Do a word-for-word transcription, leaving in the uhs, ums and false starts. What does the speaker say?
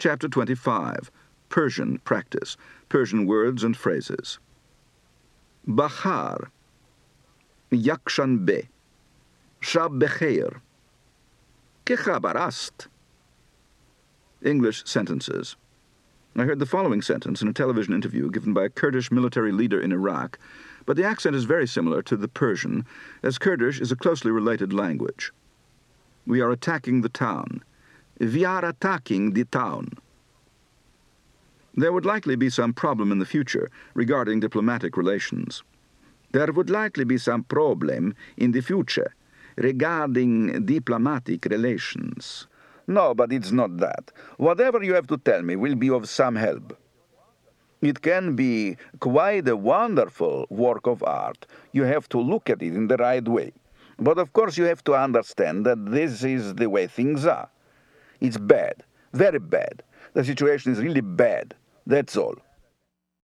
Chapter twenty-five. Persian Practice. Persian Words and Phrases. Bahar. Yakshanbe. Shab Bekhair. Ke khabar ast? English sentences. I heard the following sentence in a television interview given by a Kurdish military leader in Iraq, but the accent is very similar to the Persian, as Kurdish is a closely related language. We are attacking the town. We are attacking the town. There would likely be some problem in the future regarding diplomatic relations. There would likely be some problem in the future regarding diplomatic relations. No, but it's not that. Whatever you have to tell me will be of some help. It can be quite a wonderful work of art. You have to look at it in the right way. But of course you have to understand that this is the way things are. It's bad, very bad. The situation is really bad. That's all.